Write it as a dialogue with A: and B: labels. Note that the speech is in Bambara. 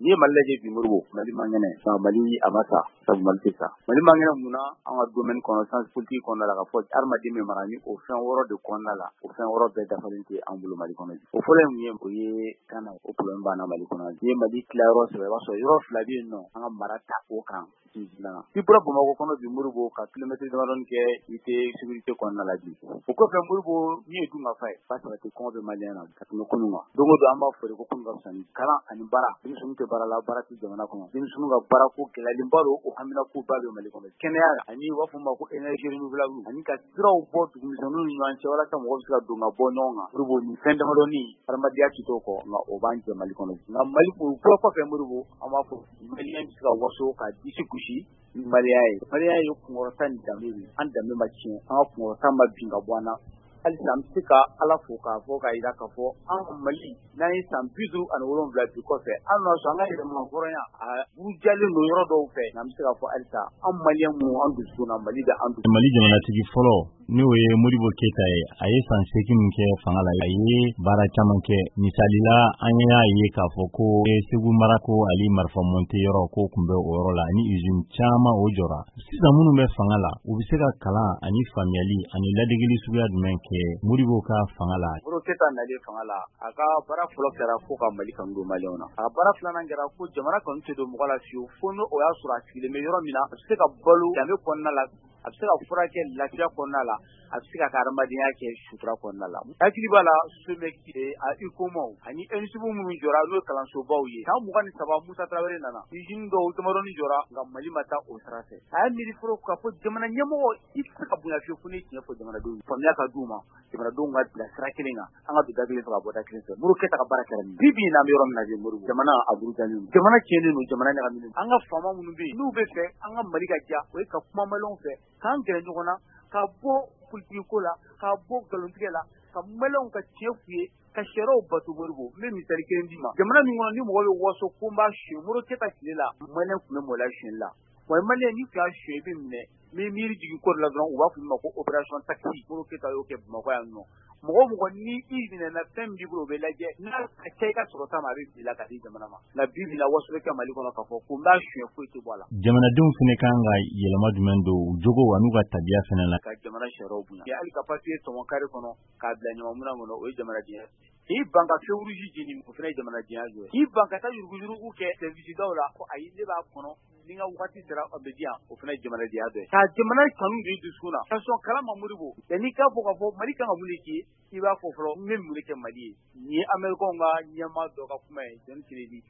A: Ni malaje bi murbo mali mangene sa mali amasa sa mali sa mali mangene muna an domaine connaissance politique qu'on a la force armadi me marani au fin woro de konna la au fin woro de dafalinti an bulu mali kono o fole mu yem o ye kana o problème bana mali kono ye mali claro se ba so yoro flabi no an marata o kan na ti bura bama ko kono bi murbo ka kilomètre de maron ke ite sécurité konna la di o ko fe murbo ni du nga fay parce que ko be maliana ka no kono dongo do amba fore ko kun ga sani kala ani bara ni sun te bara la bara ti jamana kono ni sun ga bara ko kala limbaro o hamina ko ba be mali kono kenya ani wa fuma ko énergie renouvelable ani ka siraw bo du misonu ni an wala ta mo sira do nga bo nonga murbo ni fende mo ni armadia ti to ko nga o banje mali kono nga mali ko ko fe murbo ama ko mali en sira waso ka disi kushi Maria yo kumorota ni damiri anda me machin an kumorota mabinga bwana alisamsika ala foka foka ida ka fo an mali na yi sambidu an wolon bla bi ko fe an no so an ga mo foronya a bujale no yoro do fe na msika fo alta an mali mu an du suna mali da an du
B: mali jamana tigi folo ni oye Modibo Keita ye aye san sekin ke fangala aye bara chaman ke misalila anya ye ka fo ko segu marako ali marfa monte yoro ko kumbe oro la ni usine chama o jora sisa munu be fangala u bi se ka kala ani famiyali ani ladigili suya dumen ke Modibo ka fangala
A: Modibo Keita na le fangala aka bara folo kera ko ka mali kan do maliona a bara flana ngara ko jamana kan te do mugala fiu fono o ya sura sigile me yoro mina se ka balu ya me konna la a bɛ se ka furakɛ lafiya kɔnɔna la a bɛ se ka hadamadenya kɛ sutura kɔnɔna la hakili b'a la somɛki a ikomaw ani enisibu minnu jɔra n'o ye kalansobaw ye san 23 Musa Tarawele nana usine dɔw damadɔni jɔra nka Mali ma taa o sira fɛ a y'a miiri fɔlɔ k'a fɔ jamana ɲɛmɔgɔ i tɛ se ka bonya fiyewu fo n'i tiɲɛ fɔ jamanadenw ye faamuya ka d'u ma jamanadenw ka bila sira kelen kan an ka don da kelen fɛ ka bɔ da kelen fɛ Modibo Keita ka baara kɛra nin bi bi in na an bɛ yɔrɔ min na Modibo jamana a burujalen don jamana tiɲɛlen don jamana ɲagaminen don an ka faama minnu bɛ yen n'u bɛ fɛ an ka Mali ka diya o ye ka kuma maliyɛnw fɛ k'an gɛrɛ ɲɔgɔn na ka bɔ politiki ko la ka bɔ nkalontigɛ la ka maliyɛnw ka tiɲɛ f'u ye ka sariyaw bato Modibo n bɛ misali kelen d'i ma jamana min kɔnɔ ni mɔgɔ bɛ waso ko n b'a suɲɛ Modibo Keita tile la maliyɛn tun bɛ mɔgɔla suɲɛli la wa maliyɛn n'i tun y'a suɲɛ i bɛ minɛ ni miiri jigin ko la dɔrɔn u b'a fɔ ma ko opération taxi Modibo Keita y'o kɛ Bamakɔ yan nɔ mɔgɔ mɔgɔ ni i minɛna fɛn min b'i bolo o bɛ lajɛ n'a ka kɛ i ka sɔrɔta ma a bɛ bila ka di jamana ma nka bi bi la waso bɛ kɛ Mali kɔnɔ k'a fɔ ko n b'a suɲɛ foyi tɛ bɔ a la
B: jamanadenw fana kan ka yɛlɛma jumɛn don u jogo wa n'u ka tabiya fana la
A: ka jamana sariyaw bonya hali ka papiye tɔmɔ kare kɔnɔ k'a bila ɲamanminɛn kɔnɔ o ye jamanadenya k'i ban ka fɛn rouge jeni o fana ye jamanadenya dɔ ye k'i ban ka taa yuruguyurugu kɛ service daw la ko ayi ne b'a kɔnɔ ni ka waati sera a bɛ di yan o fana ye jamanadenya dɔ ye ka jamana kanu don i dusukun na ka sɔn kala ma Modibo yanni i k'a fɔ k'a fɔ Mali kan ka mun de kɛ i b'a fɔ fɔlɔ n bɛ mun de kɛ Mali ye nin ye Américain ka ɲɛmaa dɔ ka kuma ye John Kennedy